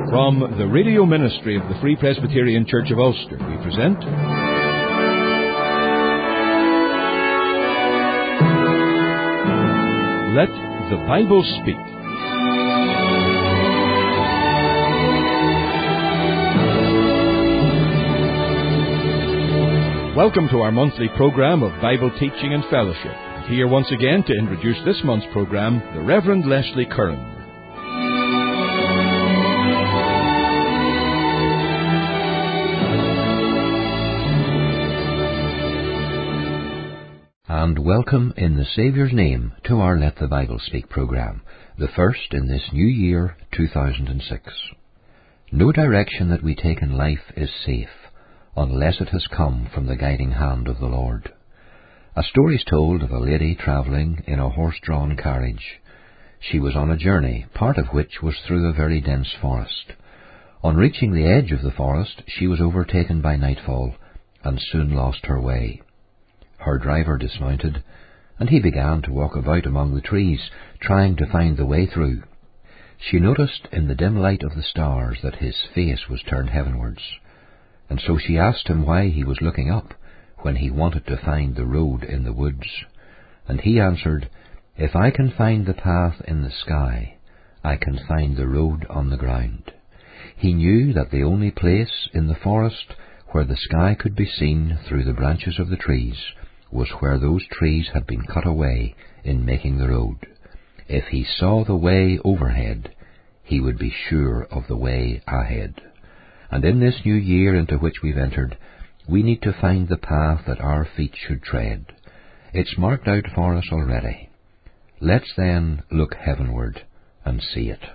From the radio ministry of the Free Presbyterian Church of Ulster, we present Let the Bible Speak. Welcome to our monthly program of Bible teaching and fellowship. And here once again to introduce this month's program, the Reverend Leslie Curran. And welcome in the Saviour's name to our Let the Bible Speak program, the first in this new year, 2006. No direction that we take in life is safe unless it has come from the guiding hand of the Lord. A story is told of a lady travelling in a horse-drawn carriage. She was on a journey, part of which was through a very dense forest. On reaching the edge of the forest, she was overtaken by nightfall and soon lost her way. Her driver dismounted, and he began to walk about among the trees, trying to find the way through. She noticed in the dim light of the stars that his face was turned heavenwards, and so she asked him why he was looking up when he wanted to find the road in the woods. And he answered, "If I can find the path in the sky, I can find the road on the ground." He knew that the only place in the forest where the sky could be seen through the branches of the trees was where those trees had been cut away in making the road. If he saw the way overhead, he would be sure of the way ahead. And in this new year into which we've entered, we need to find the path that our feet should tread. It's marked out for us already. Let's then look heavenward and see it.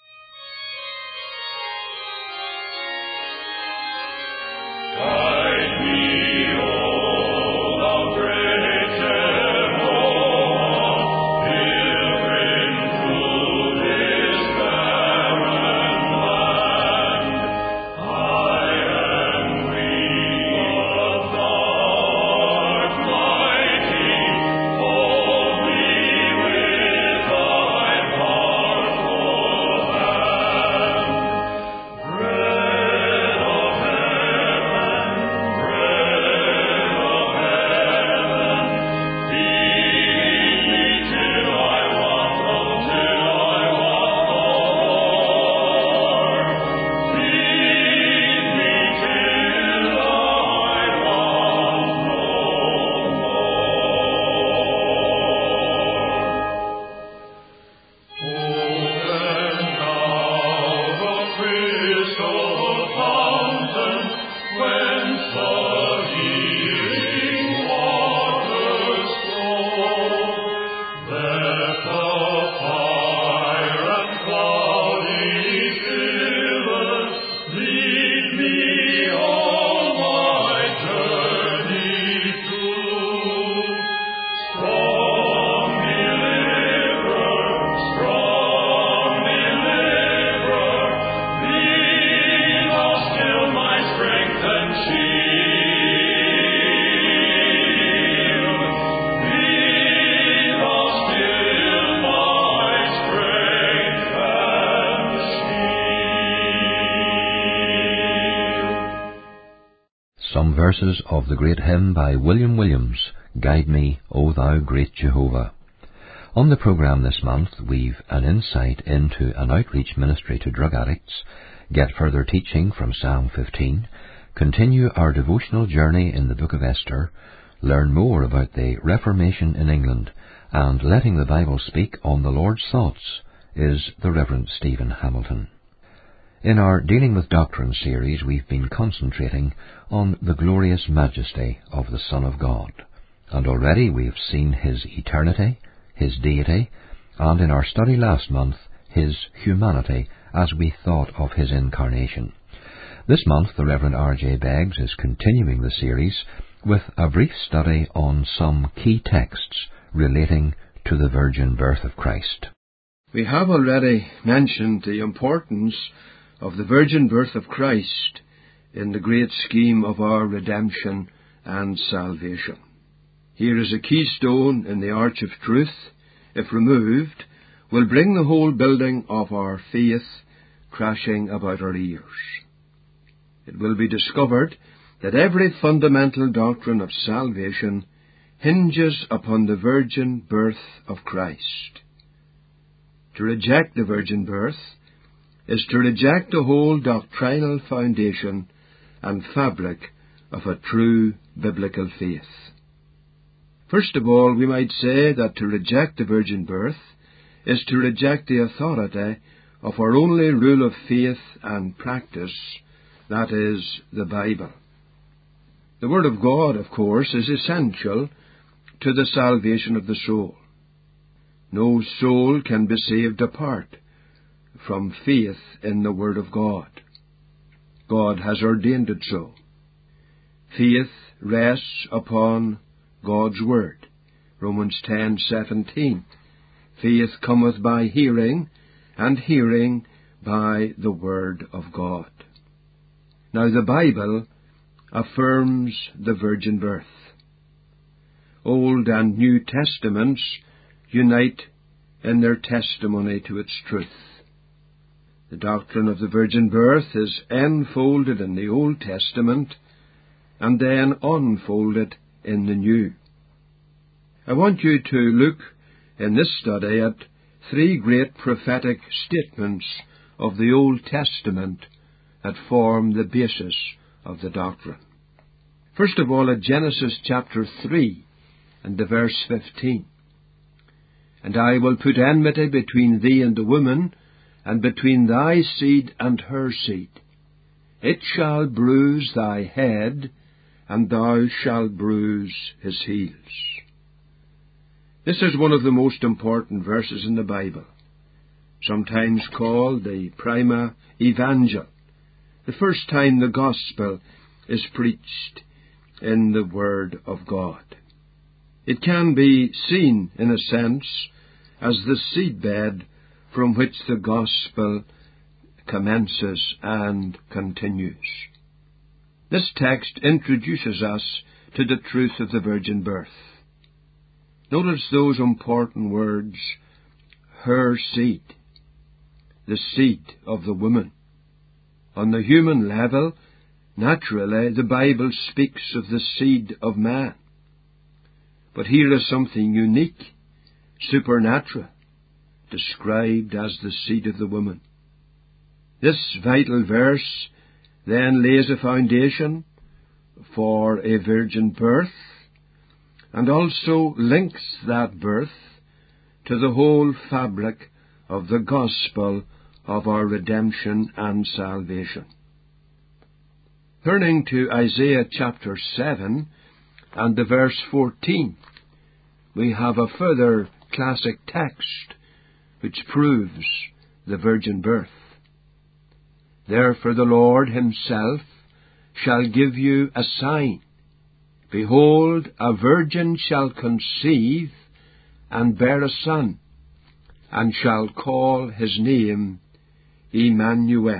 Some verses of the great hymn by William Williams, "Guide Me, O Thou Great Jehovah." On the programme this month, we've an insight into an outreach ministry to drug addicts, get further teaching from Psalm 15, continue our devotional journey in the Book of Esther, learn more about the Reformation in England, and letting the Bible speak on the Lord's thoughts is the Reverend Stephen Hamilton. In our Dealing with Doctrine series, we've been concentrating on the glorious majesty of the Son of God, and already we've seen his eternity, his deity, and in our study last month, his humanity as we thought of his incarnation. This month, the Reverend R.J. Beggs is continuing the series with a brief study on some key texts relating to the virgin birth of Christ. We have already mentioned the importance of the virgin birth of Christ in the great scheme of our redemption and salvation. Here is a keystone in the arch of truth. If removed, will bring the whole building of our faith crashing about our ears. It will be discovered that every fundamental doctrine of salvation hinges upon the virgin birth of Christ. To reject the virgin birth is to reject the whole doctrinal foundation and fabric of a true biblical faith. First of all, we might say that to reject the virgin birth is to reject the authority of our only rule of faith and practice, that is, the Bible. The Word of God, of course, is essential to the salvation of the soul. No soul can be saved apart from faith in the Word of God. God has ordained it so. Faith rests upon God's Word. Romans 10:17. Faith cometh by hearing, and hearing by the Word of God. Now the Bible affirms the virgin birth. Old and New Testaments unite in their testimony to its truth. The doctrine of the virgin birth is enfolded in the Old Testament and then unfolded in the New. I want you to look in this study at three great prophetic statements of the Old Testament that form the basis of the doctrine. First of all, at Genesis chapter 3 and the verse 15. And I will put enmity between thee and the woman, and between thy seed and her seed. It shall bruise thy head, and thou shalt bruise his heels. This is one of the most important verses in the Bible, sometimes called the Prima Evangel, the first time the Gospel is preached in the Word of God. It can be seen, in a sense, as the seedbed from which the Gospel commences and continues. This text introduces us to the truth of the virgin birth. Notice those important words, her seed, the seed of the woman. On the human level, naturally, the Bible speaks of the seed of man. But here is something unique, supernatural, described as the seed of the woman. This vital verse then lays a foundation for a virgin birth, and also links that birth to the whole fabric of the gospel of our redemption and salvation. Turning to Isaiah chapter 7 and the verse 14, we have a further classic text which proves the virgin birth. Therefore the Lord himself shall give you a sign. Behold, a virgin shall conceive and bear a son, and shall call his name Emmanuel.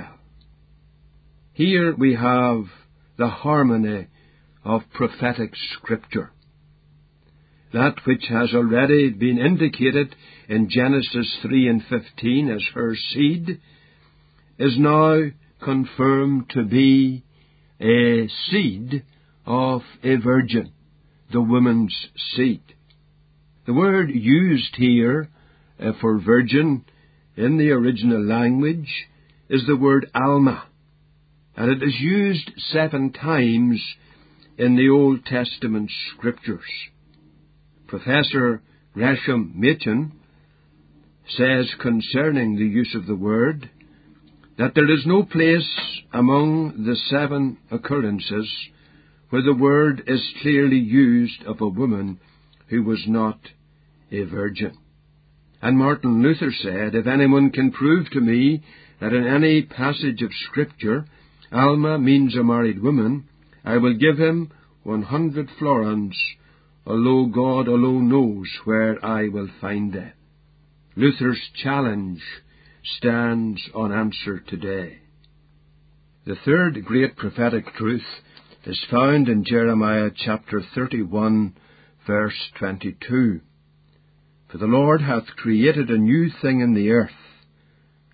Here we have the harmony of prophetic scripture. That which has already been indicated in Genesis 3 and 15 as her seed is now confirmed to be a seed of a virgin, the woman's seed. The word used here for virgin in the original language is the word Alma, and it is used 7 times in the Old Testament scriptures. Professor Gresham Machen says concerning the use of the word that there is no place among the 7 occurrences where the word is clearly used of a woman who was not a virgin. And Martin Luther said, if anyone can prove to me that in any passage of Scripture Alma means a married woman, I will give him 100 florins, although God alone knows where I will find them. Luther's challenge stands unanswered today. The third great prophetic truth is found in Jeremiah chapter 31, verse 22. For the Lord hath created a new thing in the earth,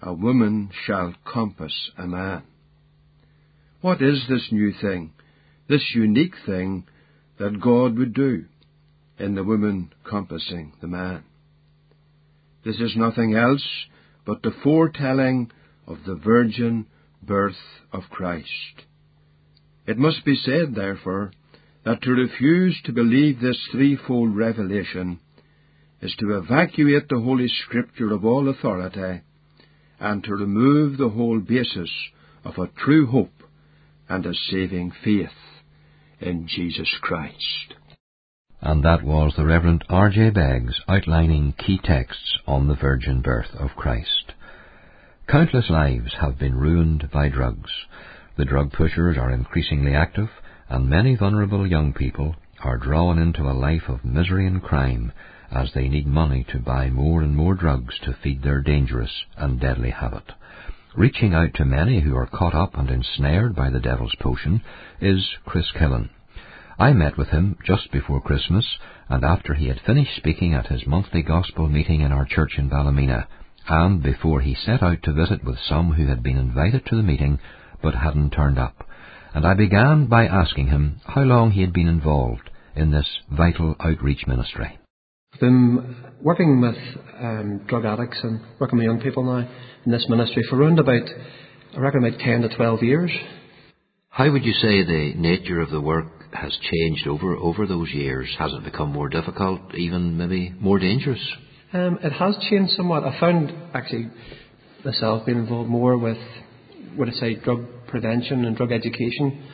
a woman shall compass a man. What is this new thing, this unique thing that God would do in the woman compassing the man? This is nothing else but the foretelling of the virgin birth of Christ. It must be said, therefore, that to refuse to believe this threefold revelation is to evacuate the Holy Scripture of all authority and to remove the whole basis of a true hope and a saving faith in Jesus Christ. And that was the Reverend R.J. Beggs outlining key texts on the virgin birth of Christ. Countless lives have been ruined by drugs. The drug pushers are increasingly active, and many vulnerable young people are drawn into a life of misery and crime as they need money to buy more and more drugs to feed their dangerous and deadly habit. Reaching out to many who are caught up and ensnared by the devil's potion is Chris Killen. I met with him just before Christmas, and after he had finished speaking at his monthly gospel meeting in our church in Ballymena, and before he set out to visit with some who had been invited to the meeting but hadn't turned up. And I began by asking him how long he had been involved in this vital outreach ministry. I've been working with drug addicts and working with young people now in this ministry for around about 10 to 12 years. How would you say the nature of the work has changed over those years? Has it become more difficult, even maybe more dangerous? It has changed somewhat. I found actually myself being involved more with, drug prevention and drug education,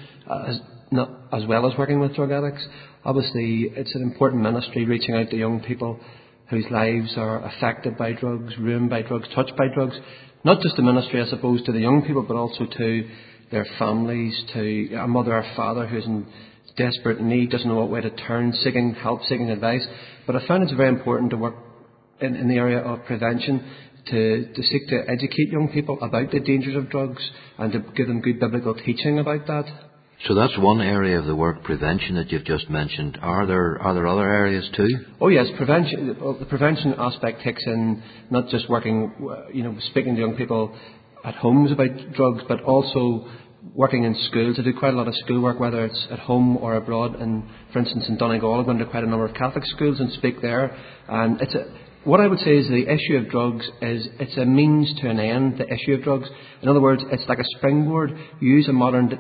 as well as working with drug addicts. Obviously, it's an important ministry reaching out to young people whose lives are affected by drugs, ruined by drugs, touched by drugs. Not just the ministry, I suppose, to the young people, but also to their families, to a mother or father who's in desperate need, doesn't know what way to turn, seeking help, seeking advice. But I found it's very important to work in the area of prevention, to seek to educate young people about the dangers of drugs and to give them good biblical teaching about that. So that's one area of the work, prevention, that you've just mentioned. Are there other areas too? Oh yes, prevention. The prevention aspect takes in not just working, speaking to young people at homes about drugs, but also working in schools. I do quite a lot of schoolwork, whether it's at home or abroad. And for instance, in Donegal, I go into quite a number of Catholic schools and speak there. And what I would say is the issue of drugs it's a means to an end, the issue of drugs. In other words, it's like a springboard. You use that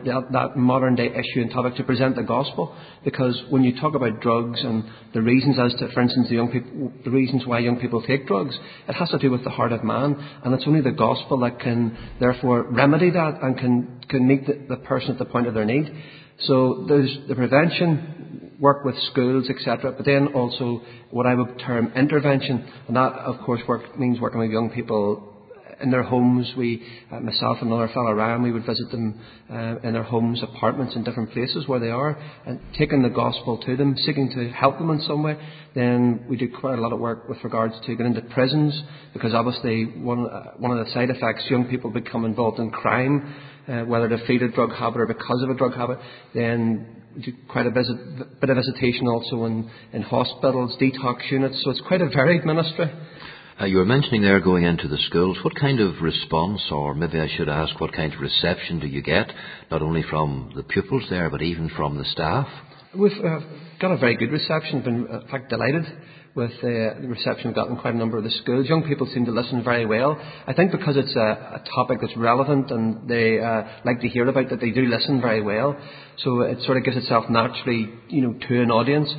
modern day issue and topic to present the gospel, because when you talk about drugs and the reasons as to, for instance, the reasons why young people take drugs, it has to do with the heart of man, and it's only the gospel that can therefore remedy that and can meet the person at the point of their need. So there's the prevention, work with schools, etc., but then also what I would term intervention, and that, of course, means working with young people in their homes. Myself and another fellow, Ryan, we would visit them in their homes, apartments, in different places where they are, and taking the gospel to them, seeking to help them in some way. Then we do quite a lot of work with regards to getting into prisons, because obviously one of the side effects, young people become involved in crime, whether to feed a drug habit or because of a drug habit. Then we do quite a bit of visitation also in hospitals, detox units, so it's quite a varied ministry. You were mentioning there going into the schools. What kind of response, or maybe I should ask, what kind of reception do you get, not only from the pupils there, but even from the staff? We've got a very good reception. Been, in fact, delighted with the reception we've got in quite a number of the schools. Young people seem to listen very well. I think because it's a topic that's relevant and they like to hear about that, they do listen very well. So it sort of gives itself naturally, to an audience.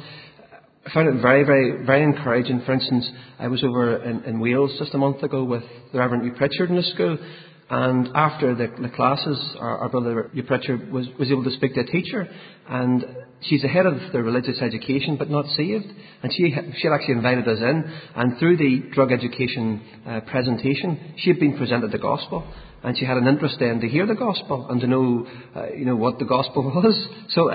I found it very, very, very encouraging. For instance, I was over in Wales just a month ago with the Reverend Hugh Pritchard in the school, and after the classes, our brother Hugh Pritchard was able to speak to a teacher, and she's the head of the religious education but not saved, and she had actually invited us in, and through the drug education presentation, she had been presented the gospel. And she had an interest then to hear the gospel and to know, what the gospel was. So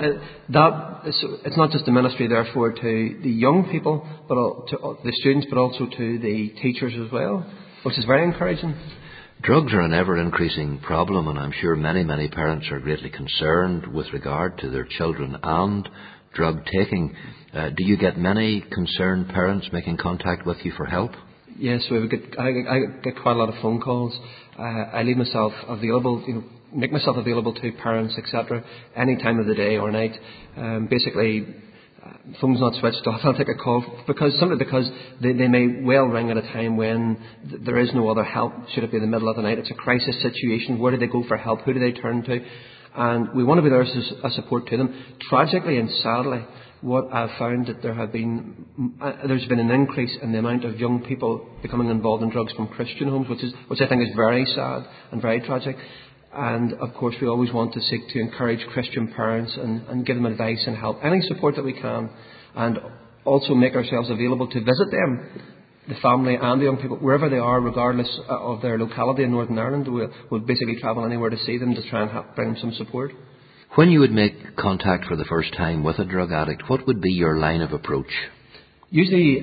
it's not just a ministry, therefore, to the young people, but to the students, but also to the teachers as well, which is very encouraging. Drugs are an ever-increasing problem, and I'm sure many, many parents are greatly concerned with regard to their children and drug taking. Do you get many concerned parents making contact with you for help? Yes, I get quite a lot of phone calls. I leave myself available, make myself available to parents, etc., any time of the day or night. Basically, phone's not switched off. I'll take a call simply because they may well ring at a time when there is no other help. Should it be in the middle of the night? It's a crisis situation. Where do they go for help? Who do they turn to? And we want to be there as a support to them. Tragically and sadly, what I've found that there's been an increase in the amount of young people becoming involved in drugs from Christian homes, which I think is very sad and very tragic. And of course, we always want to seek to encourage Christian parents and give them advice and help, any support that we can, and also make ourselves available to visit them, the family and the young people, wherever they are, regardless of their locality in Northern Ireland. We'll basically travel anywhere to see them to try and bring them some support. When you would make contact for the first time with a drug addict, what would be your line of approach? Usually,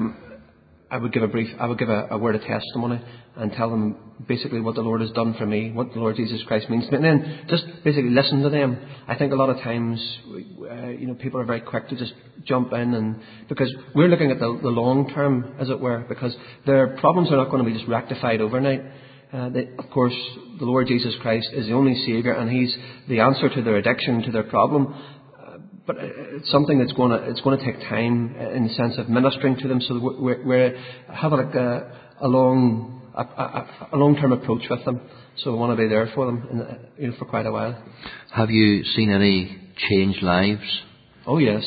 I would give a word of testimony and tell them basically what the Lord has done for me, what the Lord Jesus Christ means to me, and then just basically listen to them. I think a lot of times, people are very quick to just jump in, and because we're looking at the long term, as it were, because their problems are not going to be just rectified overnight. Of course, the Lord Jesus Christ is the only Saviour, and He's the answer to their addiction, to their problem. But it's something that's going to take time in the sense of ministering to them. So we have a long-term approach with them. So we want to be there for them, for quite a while. Have you seen any changed lives? Oh yes.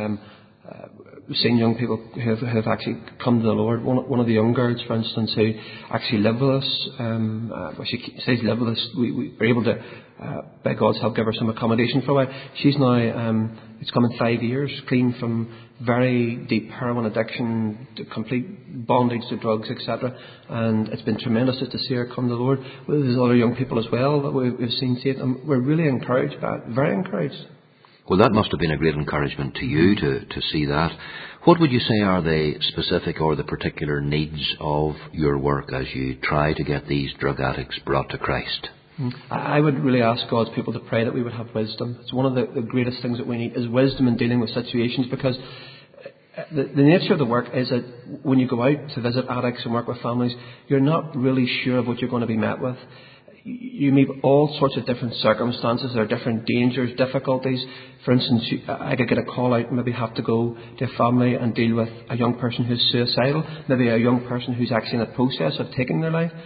We've seen young people who have actually come to the Lord. One of the young girls, for instance, who actually lived with us. She says live with us. We were able to, by God's help, give her some accommodation for a while. She's now, it's coming 5 years, clean from very deep heroin addiction, to complete bondage to drugs, etc. And it's been tremendous just to see her come to the Lord. There's other young people as well that we've seen see it, and we're really encouraged by it, very encouraged. Well, that must have been a great encouragement to you to see that. What would you say are the specific or the particular needs of your work as you try to get these drug addicts brought to Christ? I would really ask God's people to pray that we would have wisdom. It's one of the greatest things that we need is wisdom in dealing with situations, because the nature of the work is that when you go out to visit addicts and work with families, you're not really sure of what you're going to be met with. You meet all sorts of different circumstances. There are different dangers, difficulties. For instance, I could get a call out and maybe have to go to a family and deal with a young person who's suicidal, maybe a young person who's actually in the process of taking their life.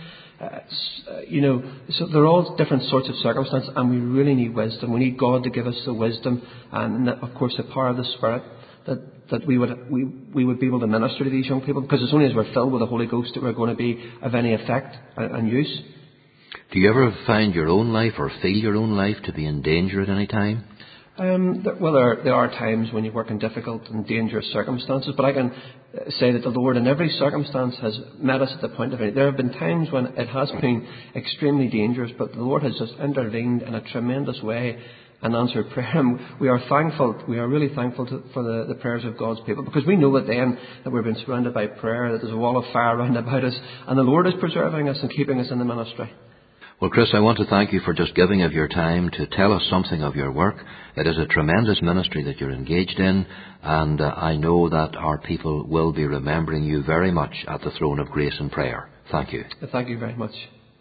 So they're all different sorts of circumstances, and we really need wisdom. We need God to give us the wisdom and, of course, the power of the Spirit that we would be able to minister to these young people, because it's only as we're filled with the Holy Ghost that we're going to be of any effect and use. Do you ever find your own life or feel your own life to be in danger at any time? There are times when you work in difficult and dangerous circumstances, but I can say that the Lord in every circumstance has met us at the point of it. There have been times when it has been extremely dangerous, but the Lord has just intervened in a tremendous way and answered prayer. And we are thankful. We are really thankful for the prayers of God's people, because we know that we've been surrounded by prayer, that there's a wall of fire round about us, and the Lord is preserving us and keeping us in the ministry. Well, Chris, I want to thank you for just giving of your time to tell us something of your work. It is a tremendous ministry that you're engaged in, and I know that our people will be remembering you very much at the throne of grace and prayer. Thank you. Thank you very much.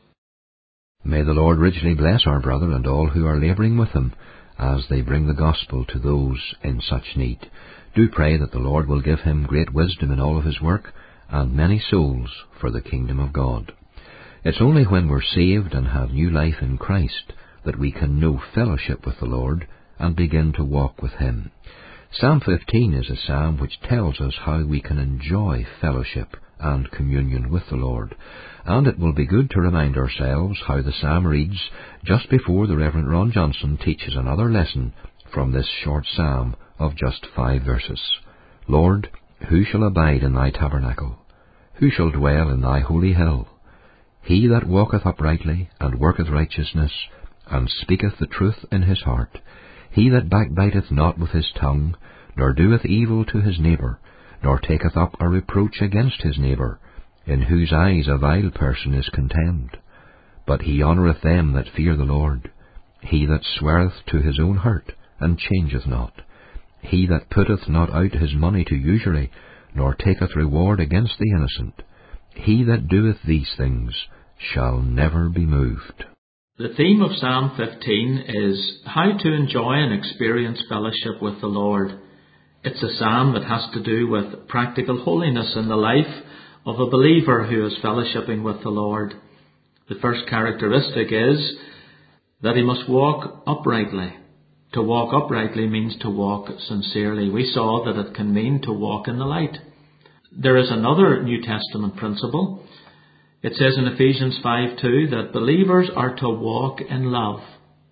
May the Lord richly bless our brother and all who are labouring with him as they bring the gospel to those in such need. Do pray that the Lord will give him great wisdom in all of his work and many souls for the kingdom of God. It's only when we're saved and have new life in Christ that we can know fellowship with the Lord and begin to walk with Him. Psalm 15 is a psalm which tells us how we can enjoy fellowship and communion with the Lord. And it will be good to remind ourselves how the psalm reads just before the Reverend Ron Johnson teaches another lesson from this short psalm of just 5 verses. Lord, who shall abide in thy tabernacle? Who shall dwell in thy holy hill? He that walketh uprightly, and worketh righteousness, and speaketh the truth in his heart, he that backbiteth not with his tongue, nor doeth evil to his neighbour, nor taketh up a reproach against his neighbour, in whose eyes a vile person is contemned. But he honoureth them that fear the Lord. He that sweareth to his own hurt, and changeth not. He that putteth not out his money to usury, nor taketh reward against the innocent. He that doeth these things shall never be moved. The theme of Psalm 15 is how to enjoy and experience fellowship with the Lord. It's a psalm that has to do with practical holiness in the life of a believer who is fellowshipping with the Lord. The first characteristic is that he must walk uprightly. To walk uprightly means to walk sincerely. We saw that it can mean to walk in the light. There is another New Testament principle. It says in Ephesians 5:2 that believers are to walk in love.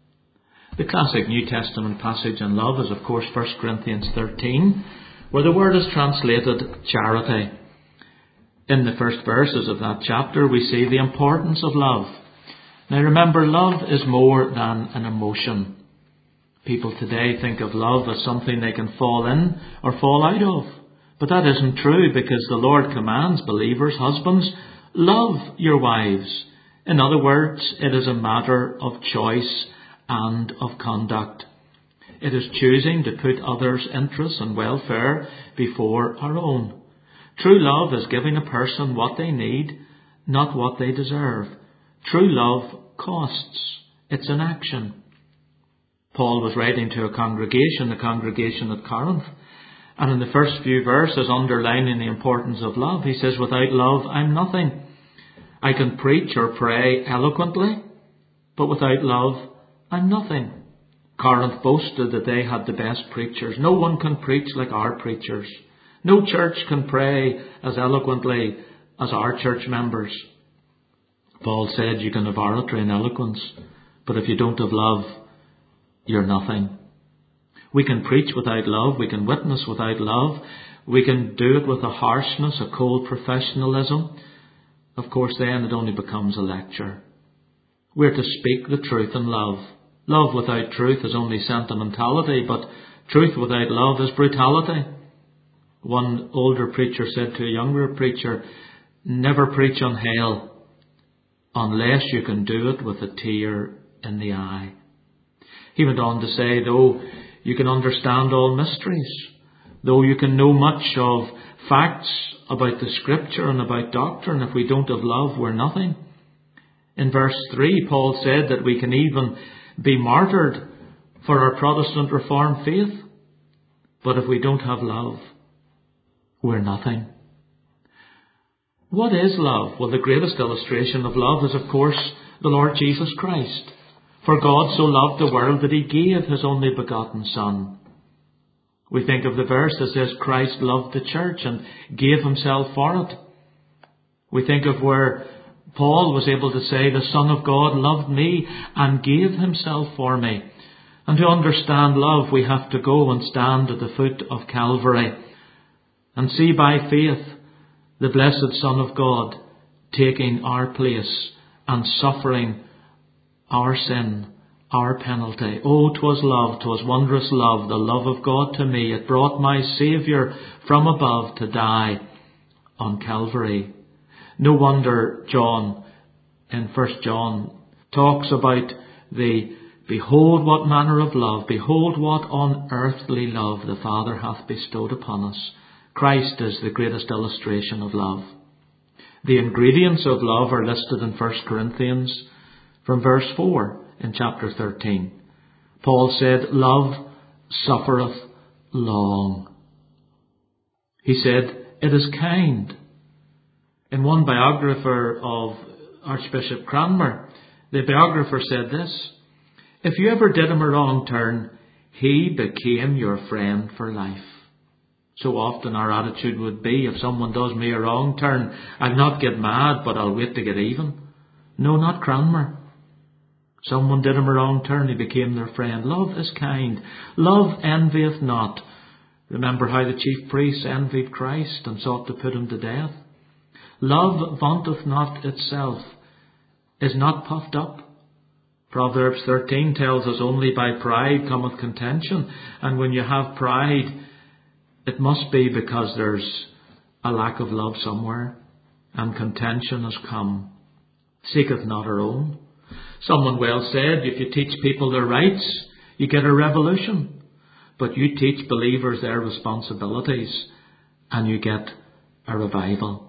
The classic New Testament passage on love is, of course, 1 Corinthians 13, where the word is translated charity. In the first verses of that chapter, we see the importance of love. Now remember, love is more than an emotion. People today think of love as something they can fall in or fall out of. But that isn't true, because the Lord commands believers, husbands, love your wives. In other words, it is a matter of choice and of conduct. It is choosing to put others' interests and welfare before our own. True love is giving a person what they need, not what they deserve. True love costs. It's an action. Paul was writing to a congregation, the congregation at Corinth, and in the first few verses, underlining the importance of love, he says, without love, I'm nothing. I can preach or pray eloquently, but without love, I'm nothing. Corinth boasted that they had the best preachers. No one can preach like our preachers. No church can pray as eloquently as our church members. Paul said you can have oratory and eloquence, but if you don't have love, you're nothing. We can preach without love. We can witness without love. We can do it with a harshness, a cold professionalism. Of course, then it only becomes a lecture. We're to speak the truth in love. Love without truth is only sentimentality, but truth without love is brutality. One older preacher said to a younger preacher, never preach on hell unless you can do it with a tear in the eye. He went on to say, though you can understand all mysteries, though you can know much of facts about the Scripture and about doctrine, if we don't have love, we're nothing. In verse 3, Paul said that we can even be martyred for our Protestant Reformed faith. But if we don't have love, we're nothing. What is love? Well, the greatest illustration of love is, of course, the Lord Jesus Christ. For God so loved the world that he gave his only begotten Son. We think of the verse that says Christ loved the church and gave himself for it. We think of where Paul was able to say, the Son of God loved me and gave himself for me. And to understand love, we have to go and stand at the foot of Calvary and see by faith the blessed Son of God taking our place and suffering our sin, our penalty. Oh, 'twas love, 'twas wondrous love, the love of God to me. It brought my Saviour from above to die on Calvary. No wonder John, in 1 John, talks about the behold what manner of love, behold what unearthly love the Father hath bestowed upon us. Christ is the greatest illustration of love. The ingredients of love are listed in 1 Corinthians from verse 4 in chapter 13. Paul said, love suffereth long. He said, it is kind. In one biographer of Archbishop Cranmer, the biographer said this, if you ever did him a wrong turn, he became your friend for life. So often our attitude would be, if someone does me a wrong turn, I'll not get mad, but I'll wait to get even. No, not Cranmer. Someone did him a wrong turn, he became their friend. Love is kind. Love envieth not. Remember how the chief priests envied Christ and sought to put him to death. Love vaunteth not itself, is not puffed up. Proverbs 13 tells us only by pride cometh contention. And when you have pride, it must be because there's a lack of love somewhere, and contention has come. Seeketh not her own. Someone well said, if you teach people their rights, you get a revolution. But you teach believers their responsibilities, and you get a revival.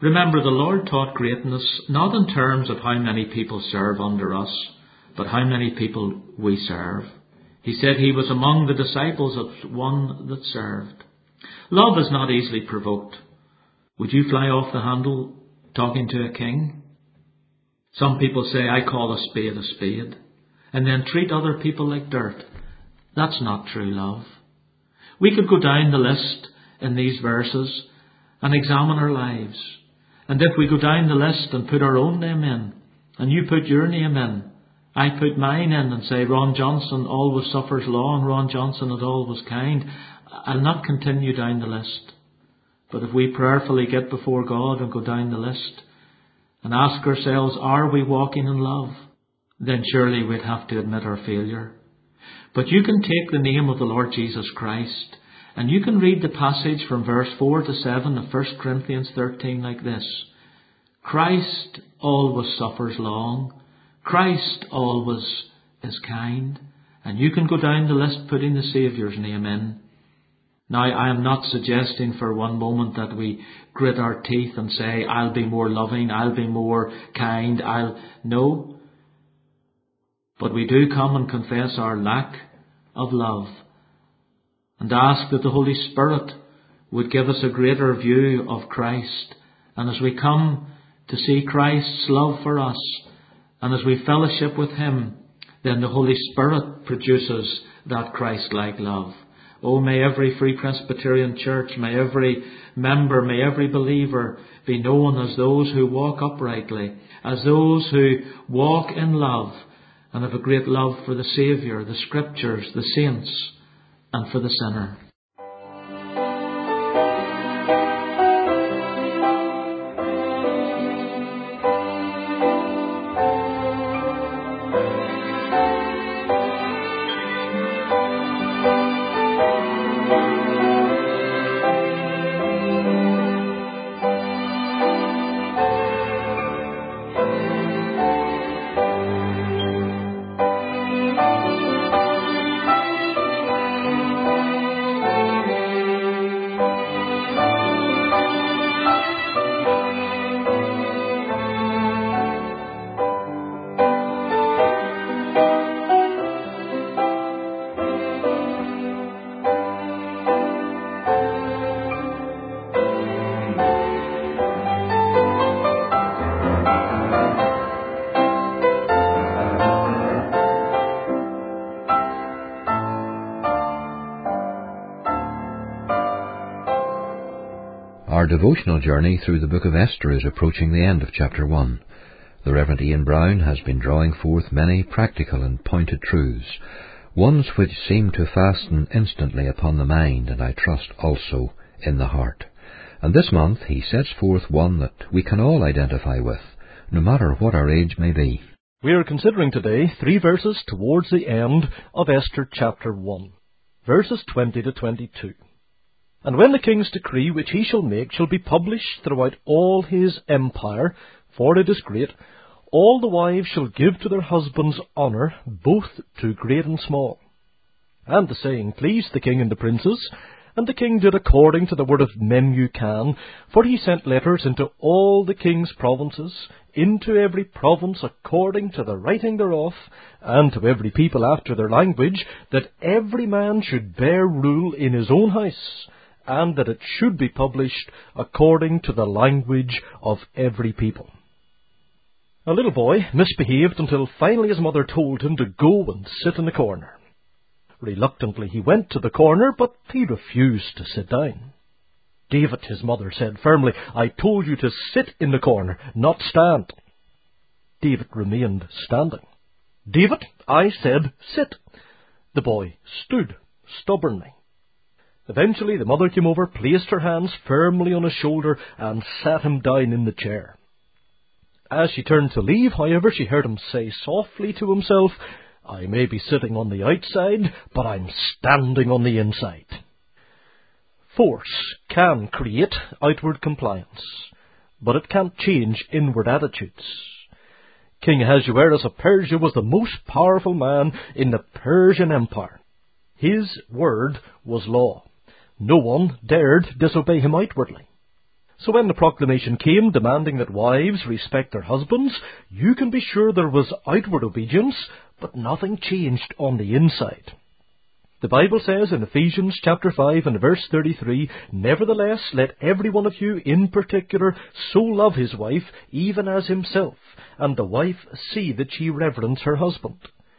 Remember, the Lord taught greatness not in terms of how many people serve under us, but how many people we serve. He said he was among the disciples of one that served. Love is not easily provoked. Would you fly off the handle talking to a king? Some people say, I call a spade, and then treat other people like dirt. That's not true love. We could go down the list in these verses and examine our lives. And if we go down the list and put our own name in, and you put your name in, I put mine in and say, Ron Johnson always suffers long, Ron Johnson is always kind, I'll not continue down the list. But if we prayerfully get before God and go down the list and ask ourselves, are we walking in love? Then surely we'd have to admit our failure. But you can take the name of the Lord Jesus Christ and you can read the passage from verse 4 to 7 of 1 Corinthians 13 like this. Christ always suffers long. Christ always is kind. And you can go down the list putting the Saviour's name in. Now, I am not suggesting for one moment that we grit our teeth and say, I'll be more loving, I'll be more kind, No. But we do come and confess our lack of love and ask that the Holy Spirit would give us a greater view of Christ. And as we come to see Christ's love for us, and as we fellowship with Him, then the Holy Spirit produces that Christ-like love. Oh, may every Free Presbyterian Church, may every member, may every believer be known as those who walk uprightly, as those who walk in love and have a great love for the Saviour, the Scriptures, the saints, and for the sinner. Our devotional journey through the book of Esther is approaching the end of chapter 1. The Reverend Ian Brown has been drawing forth many practical and pointed truths, ones which seem to fasten instantly upon the mind and I trust also in the heart. And this month he sets forth one that we can all identify with, no matter what our age may be. We are considering today 3 verses towards the end of Esther chapter 1, verses 20 to 22. And when the king's decree which he shall make shall be published throughout all his empire, for it is great, all the wives shall give to their husbands honour, both to great and small. And the saying pleased the king and the princes, and the king did according to the word of Memucan, for he sent letters into all the king's provinces, into every province according to the writing thereof, and to every people after their language, that every man should bear rule in his own house, and that it should be published according to the language of every people. A little boy misbehaved until finally his mother told him to go and sit in the corner. Reluctantly he went to the corner, but he refused to sit down. David, his mother said firmly, I told you to sit in the corner, not stand. David remained standing. David, I said sit. The boy stood stubbornly. Eventually the mother came over, placed her hands firmly on his shoulder, and sat him down in the chair. As she turned to leave, however, she heard him say softly to himself, I may be sitting on the outside, but I'm standing on the inside. Force can create outward compliance, but it can't change inward attitudes. King Ahasuerus of Persia was the most powerful man in the Persian Empire. His word was law. No one dared disobey him outwardly. So when the proclamation came demanding that wives respect their husbands, you can be sure there was outward obedience, but nothing changed on the inside. The Bible says in Ephesians chapter 5 and verse 33, "Nevertheless, let every one of you in particular so love his wife, even as himself, and the wife see that she reverence her husband."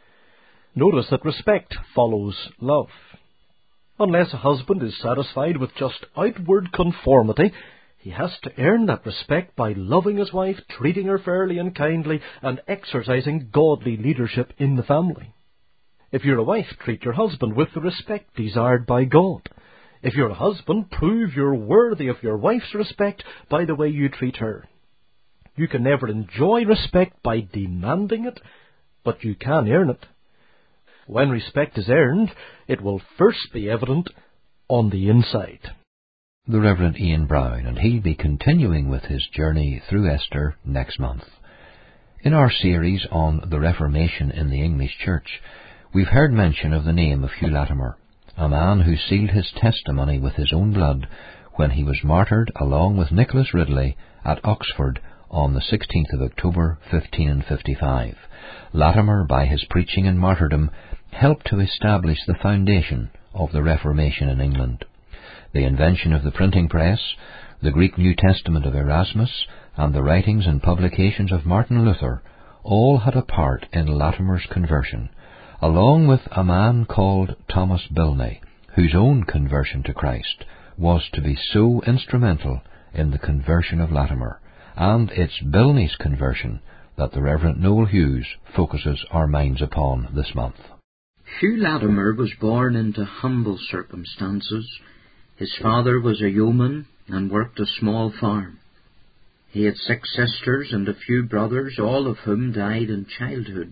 Notice that respect follows love. Unless a husband is satisfied with just outward conformity, he has to earn that respect by loving his wife, treating her fairly and kindly, and exercising godly leadership in the family. If you're a wife, treat your husband with the respect desired by God. If you're a husband, prove you're worthy of your wife's respect by the way you treat her. You can never enjoy respect by demanding it, but you can earn it. When respect is earned, it will first be evident on the inside. The Reverend Ian Brown, and he'll be continuing with his journey through Esther next month. In our series on the Reformation in the English Church, we've heard mention of the name of Hugh Latimer, a man who sealed his testimony with his own blood when he was martyred along with Nicholas Ridley at Oxford on the 16th of October 1555. Latimer, by his preaching and martyrdom, helped to establish the foundation of the Reformation in England. The invention of the printing press, the Greek New Testament of Erasmus, and the writings and publications of Martin Luther all had a part in Latimer's conversion, along with a man called Thomas Bilney, whose own conversion to Christ was to be so instrumental in the conversion of Latimer, and it's Bilney's conversion that the Reverend Noel Hughes focuses our minds upon this month. Hugh Latimer was born into humble circumstances. His father was a yeoman and worked a small farm. He had 6 sisters and a few brothers, all of whom died in childhood.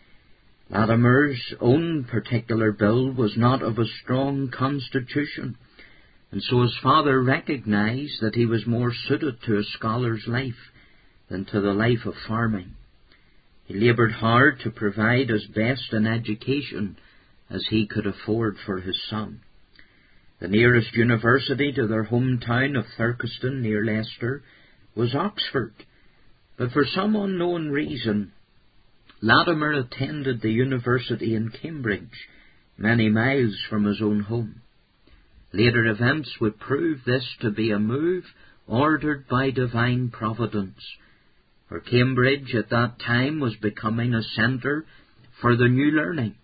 Latimer's own particular build was not of a strong constitution, and so his father recognized that he was more suited to a scholar's life than to the life of farming. He laboured hard to provide as best an education as he could afford for his son. The nearest university to their hometown of Thurkeston near Leicester was Oxford, but for some unknown reason, Latimer attended the university in Cambridge, many miles from his own home. Later events would prove this to be a move ordered by divine providence, for Cambridge at that time was becoming a centre for the new learning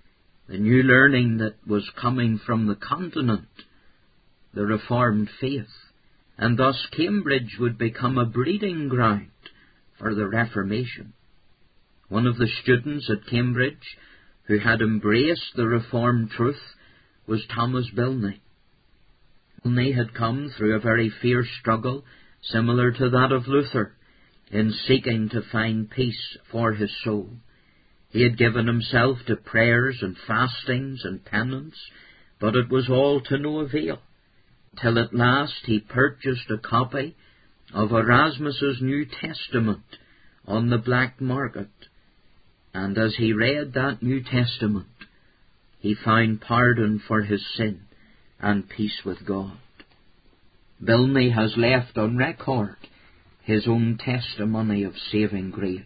that was coming from the continent, the Reformed faith, and thus Cambridge would become a breeding ground for the Reformation. One of the students at Cambridge who had embraced the Reformed truth was Thomas Bilney. Bilney had come through a very fierce struggle similar to that of Luther in seeking to find peace for his soul. He had given himself to prayers and fastings and penance, but it was all to no avail, till at last he purchased a copy of Erasmus's New Testament on the black market, and as he read that New Testament, he found pardon for his sin and peace with God. Bilney has left on record his own testimony of saving grace.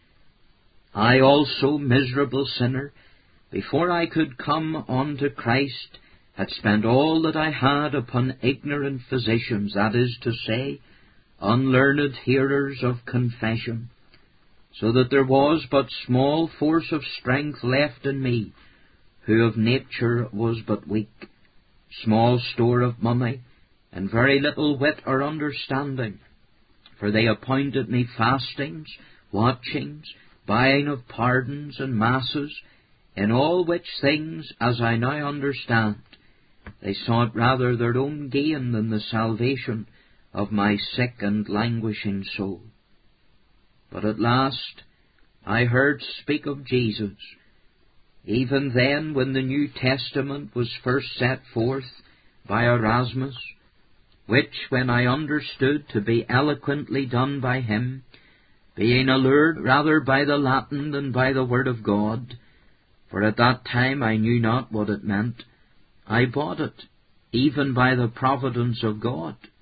I also, miserable sinner, before I could come unto Christ, had spent all that I had upon ignorant physicians, that is to say, unlearned hearers of confession, so that there was but small force of strength left in me, who of nature was but weak, small store of money, and very little wit or understanding, for they appointed me fastings, watchings, buying of pardons and masses, in all which things, as I now understand, they sought rather their own gain than the salvation of my sick and languishing soul. But at last I heard speak of Jesus, even then when the New Testament was first set forth by Erasmus, which, when I understood to be eloquently done by him, being allured rather by the Latin than by the Word of God, for at that time I knew not what it meant, I bought it, even by the providence of God,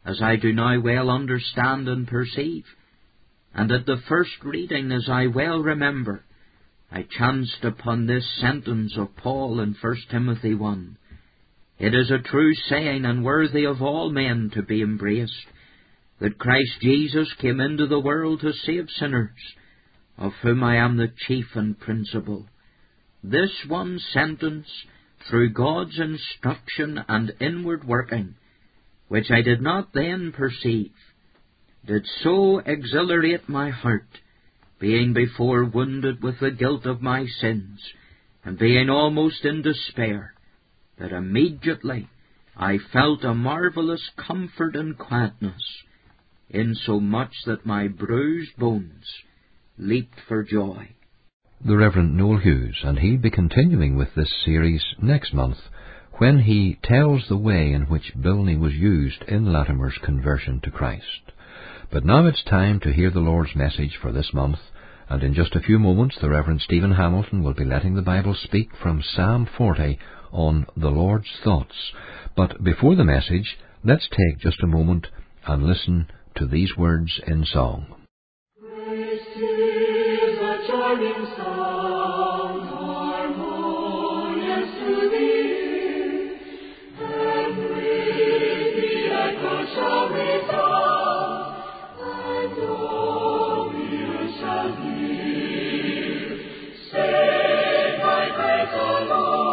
as I do now well understand and perceive. And at the first reading, as I well remember, I chanced upon this sentence of Paul in 1 Timothy 1. It is a true saying and worthy of all men to be embraced, that Christ Jesus came into the world to save sinners, of whom I am the chief and principal. This one sentence, through God's instruction and inward working, which I did not then perceive, did so exhilarate my heart, being before wounded with the guilt of my sins, and being almost in despair, that immediately I felt a marvellous comfort and quietness, insomuch that my bruised bones leaped for joy. The Reverend Noel Hughes, and he'll be continuing with this series next month, when he tells the way in which Bilney was used in Latimer's conversion to Christ. But now it's time to hear the Lord's message for this month, and in just a few moments the Reverend Stephen Hamilton will be letting the Bible speak from Psalm 40 on the Lord's thoughts. But before the message, let's take just a moment and listen to these words in song. Praise is a charming song, harmonious to the ear, and with the echo shall resound, and all the earth shall hear. Sing thy praise, O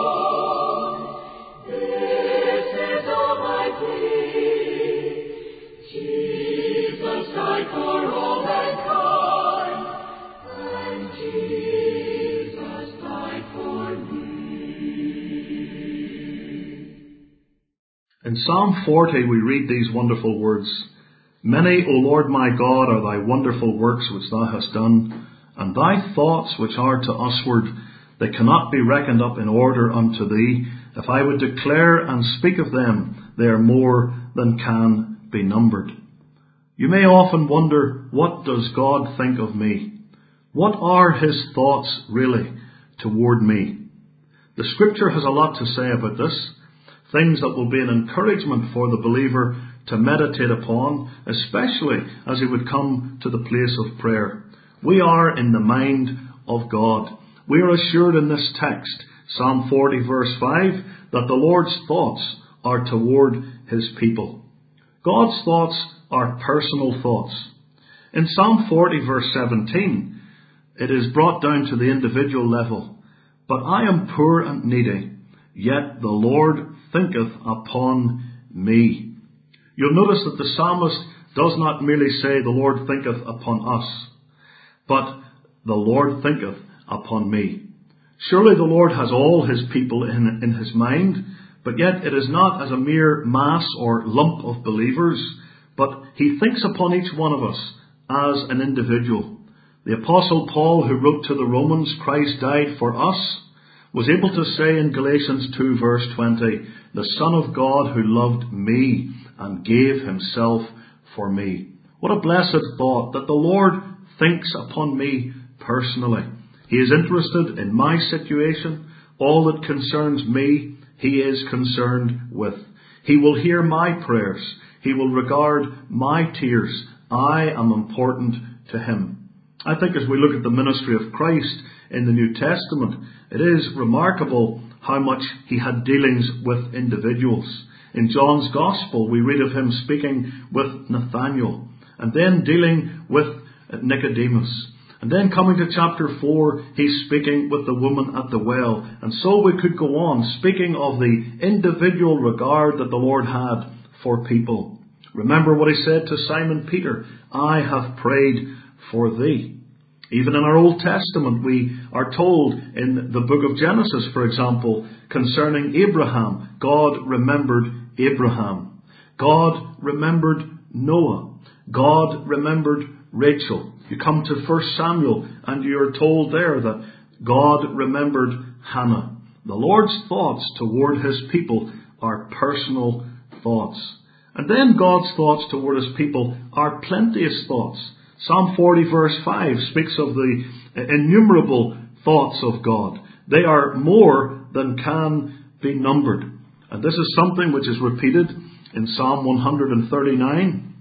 Lord, this is all my plea. Jesus died for all mankind, and Jesus died for me. In Psalm 40 we read these wonderful words. Many, O Lord my God, are thy wonderful works which thou hast done, and thy thoughts which are to usward, they cannot be reckoned up in order unto thee. If I would declare and speak of them, they are more than can be numbered. You may often wonder, what does God think of me? What are his thoughts really toward me? The Scripture has a lot to say about this, things that will be an encouragement for the believer to meditate upon, especially as he would come to the place of prayer. We are in the mind of God. We are assured in this text, Psalm 40 verse 5, that the Lord's thoughts are toward his people. God's thoughts are personal thoughts. In Psalm 40 verse 17, it is brought down to the individual level. But I am poor and needy, yet the Lord thinketh upon me. You'll notice that the psalmist does not merely say, the Lord thinketh upon us, but the Lord thinketh upon me. Surely the Lord has all his people in his mind, but yet it is not as a mere mass or lump of believers, but he thinks upon each one of us as an individual. The Apostle Paul, who wrote to the Romans, Christ died for us, was able to say in Galatians 2 verse 20, the Son of God who loved me and gave himself for me. What a blessed thought that the Lord thinks upon me personally. He is interested in my situation. All that concerns me, he is concerned with. He will hear my prayers. He will regard my tears. I am important to him. I think as we look at the ministry of Christ in the New Testament, it is remarkable how much he had dealings with individuals. In John's Gospel, we read of him speaking with Nathanael, and then dealing with Nicodemus. And then coming to chapter 4, he's speaking with the woman at the well. And so we could go on, speaking of the individual regard that the Lord had for people. Remember what he said to Simon Peter, I have prayed for thee. Even in our Old Testament, we are told in the book of Genesis, for example, concerning Abraham, God remembered Abraham. God remembered Noah. God remembered Rachel. You come to 1 Samuel and you are told there that God remembered Hannah. The Lord's thoughts toward his people are personal thoughts. And then God's thoughts toward his people are plenteous thoughts. Psalm 40 verse 5 speaks of the innumerable thoughts of God. They are more than can be numbered. And this is something which is repeated in Psalm 139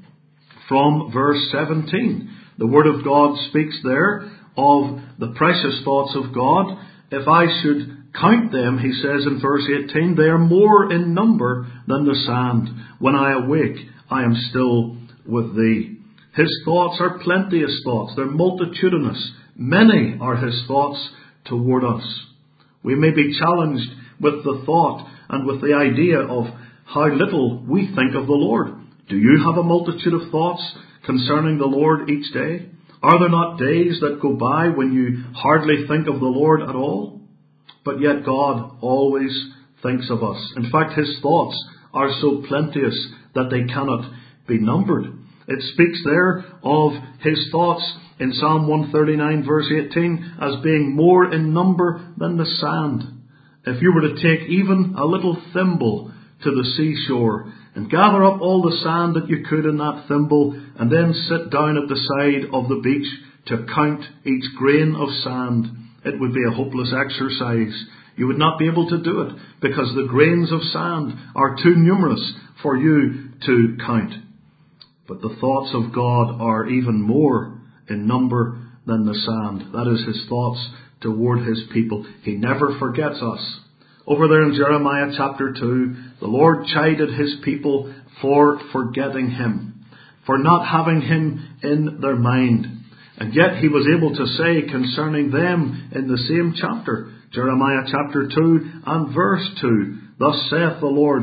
from verse 17. The Word of God speaks there of the precious thoughts of God. If I should count them, he says in verse 18, they are more in number than the sand. When I awake, I am still with thee. His thoughts are plenteous thoughts. They're multitudinous. Many are his thoughts toward us. We may be challenged with the thought and with the idea of how little we think of the Lord. Do you have a multitude of thoughts concerning the Lord each day? Are there not days that go by when you hardly think of the Lord at all? But yet God always thinks of us. In fact, his thoughts are so plenteous that they cannot be numbered. It speaks there of his thoughts in Psalm 139 verse 18 as being more in number than the sand. If you were to take even a little thimble to the seashore and gather up all the sand that you could in that thimble and then sit down at the side of the beach to count each grain of sand, it would be a hopeless exercise. You would not be able to do it because the grains of sand are too numerous for you to count. But the thoughts of God are even more in number than the sand. That is his thoughts toward his people. He never forgets us. Over there in Jeremiah chapter 2, the Lord chided his people for forgetting him, for not having him in their mind. And yet he was able to say concerning them in the same chapter, Jeremiah chapter 2 and verse 2, thus saith the Lord,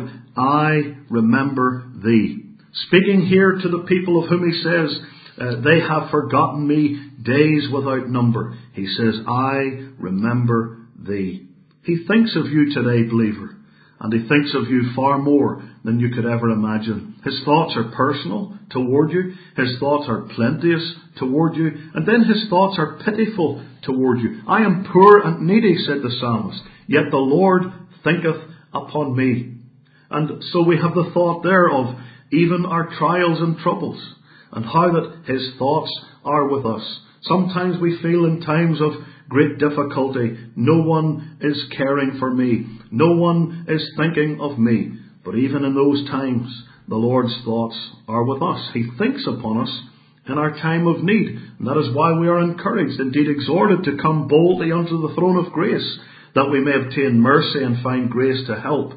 I remember thee. Speaking here to the people of whom he says, they have forgotten me days without number. He says, I remember thee. He thinks of you today, believer, and he thinks of you far more than you could ever imagine. His thoughts are personal toward you. His thoughts are plenteous toward you. And then his thoughts are pitiful toward you. I am poor and needy, said the psalmist, yet the Lord thinketh upon me. And so we have the thought there of even our trials and troubles, and how that his thoughts are with us. Sometimes we feel in times of great difficulty, no one is caring for me, no one is thinking of me. But even in those times, the Lord's thoughts are with us. He thinks upon us in our time of need. And that is why we are encouraged, indeed exhorted, to come boldly unto the throne of grace, that we may obtain mercy and find grace to help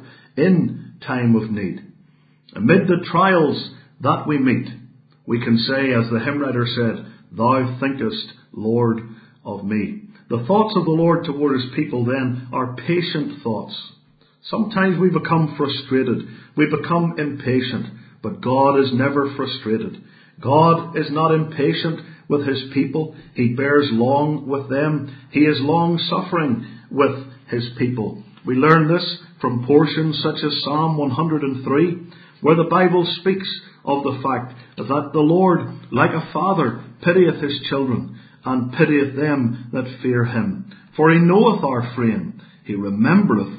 in time of need. Amid the trials that we meet, we can say, as the hymn writer said, Thou thinkest, Lord, of me. The thoughts of the Lord toward his people then are patient thoughts. Sometimes we become frustrated. We become impatient. But God is never frustrated. God is not impatient with his people. He bears long with them. He is long suffering with his people. We learn this from portions such as Psalm 103, where the Bible speaks of the fact that the Lord, like a father, pitieth his children, and pitieth them that fear him. For he knoweth our frame. He remembereth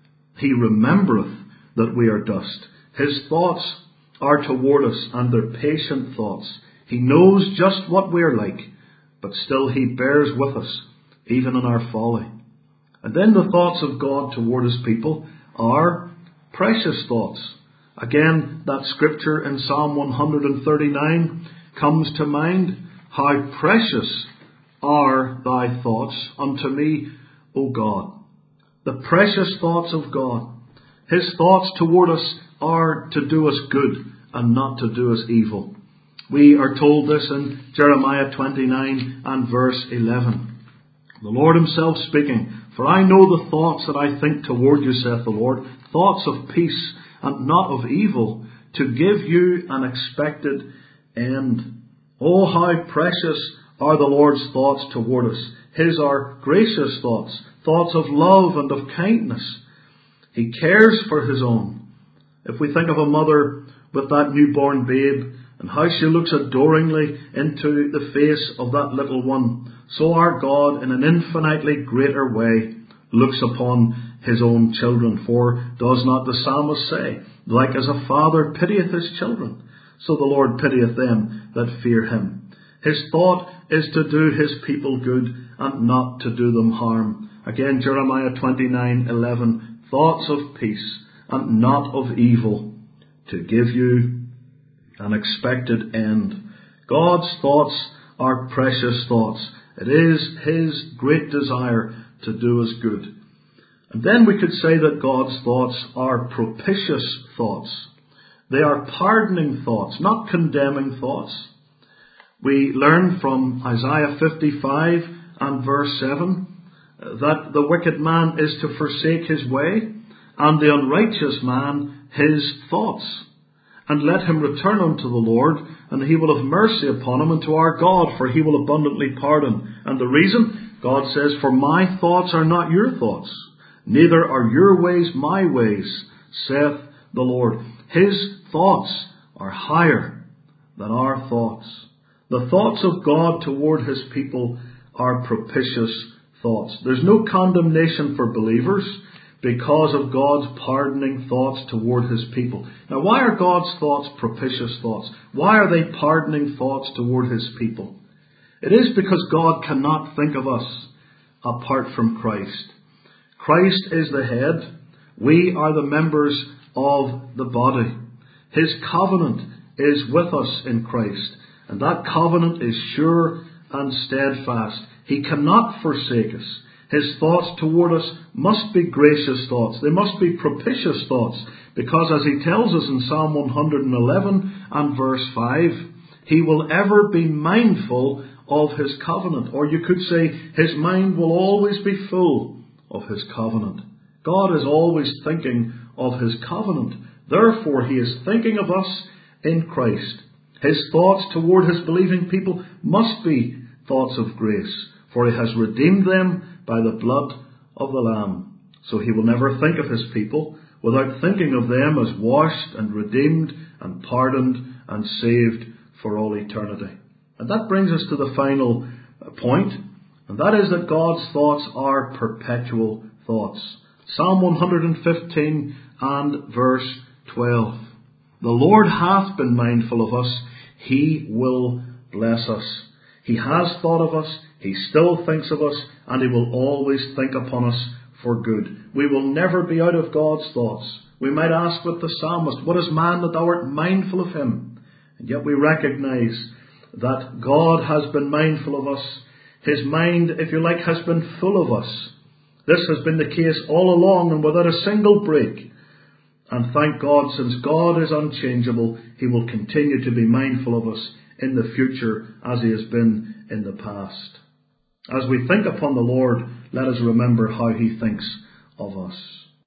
that we are dust. His thoughts are toward us, and they're patient thoughts. He knows just what we're like, but still he bears with us, even in our folly. And then the thoughts of God toward his people are precious thoughts. Again, that scripture in Psalm 139 comes to mind. How precious are thy thoughts unto me, O God. The precious thoughts of God. His thoughts toward us are to do us good and not to do us evil. We are told this in Jeremiah 29 and verse 11. The Lord himself speaking, For I know the thoughts that I think toward you, saith the Lord, thoughts of peace and not of evil, to give you an expected end. Oh, how precious are the Lord's thoughts toward us. His are gracious thoughts, thoughts of love and of kindness. He cares for his own. If we think of a mother with that newborn babe, and how she looks adoringly into the face of that little one, so our God, in an infinitely greater way, looks upon his own children. For does not the psalmist say, like as a father pitieth his children, so the Lord pitieth them that fear him. His thought is to do his people good and not to do them harm. Again, Jeremiah 29:11, thoughts of peace and not of evil, to give you an expected end. God's thoughts are precious thoughts. It is His great desire to do us good. And then we could say that God's thoughts are propitious thoughts. They are pardoning thoughts, not condemning thoughts. We learn from Isaiah 55 and verse 7 that the wicked man is to forsake his way, and the unrighteous man his thoughts. And let him return unto the Lord, and He will have mercy upon him, and to our God, for He will abundantly pardon. And the reason? God says, for my thoughts are not your thoughts, neither are your ways my ways, saith the Lord. His thoughts are higher than our thoughts. The thoughts of God toward His people are propitious thoughts. There's no condemnation for believers because of God's pardoning thoughts toward His people. Now, why are God's thoughts propitious thoughts? Why are they pardoning thoughts toward His people? It is because God cannot think of us apart from Christ. Christ is the head. We are the members of the body. His covenant is with us in Christ, and that covenant is sure and steadfast. He cannot forsake us. His thoughts toward us must be gracious thoughts. They must be propitious thoughts, because as He tells us in Psalm 111 and verse 5, He will ever be mindful of His covenant. Or you could say, His mind will always be full of His covenant. God is always thinking of His covenant. Therefore, He is thinking of us in Christ. His thoughts toward His believing people must be thoughts of grace, for He has redeemed them by the blood of the Lamb. So He will never think of His people without thinking of them as washed and redeemed and pardoned and saved for all eternity. And that brings us to the final point, and that is that God's thoughts are perpetual thoughts. Psalm 115 and verse 12. The Lord hath been mindful of us. He will bless us. He has thought of us. He still thinks of us, and He will always think upon us for good. We will never be out of God's thoughts. We might ask with the psalmist, what is man that thou art mindful of him? And yet we recognize that God has been mindful of us. His mind, if you like, has been full of us. This has been the case all along and without a single break. And thank God, since God is unchangeable, He will continue to be mindful of us in the future as He has been in the past. As we think upon the Lord, let us remember how He thinks of us.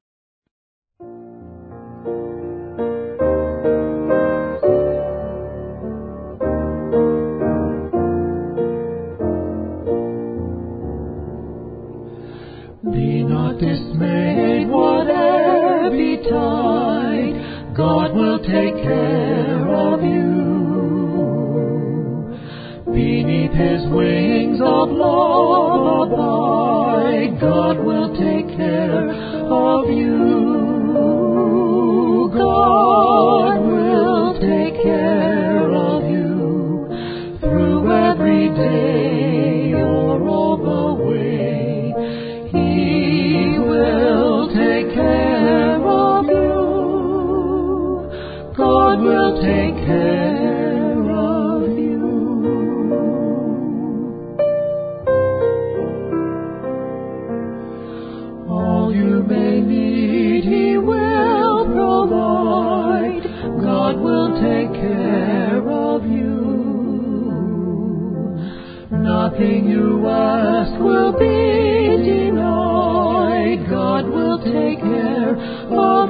Be not dismayed, whatever betide, God will take care of you. Beneath His wings of love abide, God will take care of you. God will take care of you through every day or all the way. He will take care of you. God will take care of you. All you may need, He will provide. God will take care of you. Nothing you ask will be denied. God will take care of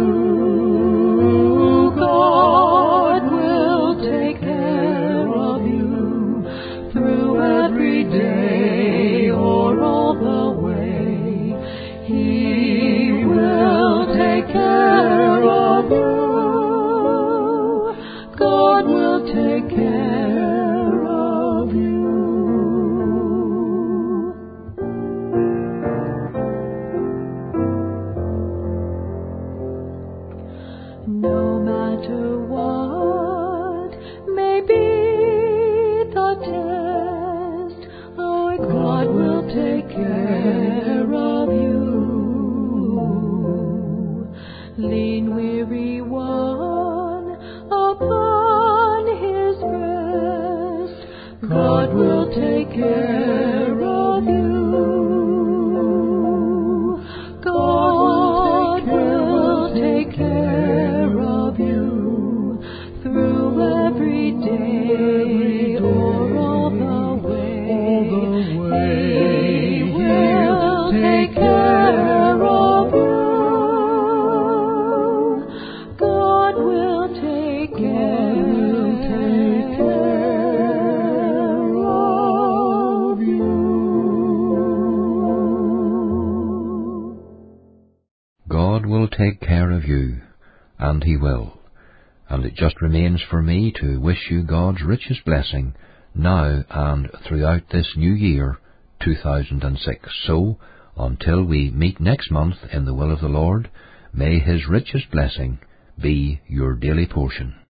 you. God will take care of you through every day or all the way. He will take care of you. God will take care of you. No matter what may be the test, our God will take care of you. take care of you, and He will. And it just remains for me to wish you God's richest blessing now and throughout this new year, 2006. So, until we meet next month in the will of the Lord, may His richest blessing be your daily portion.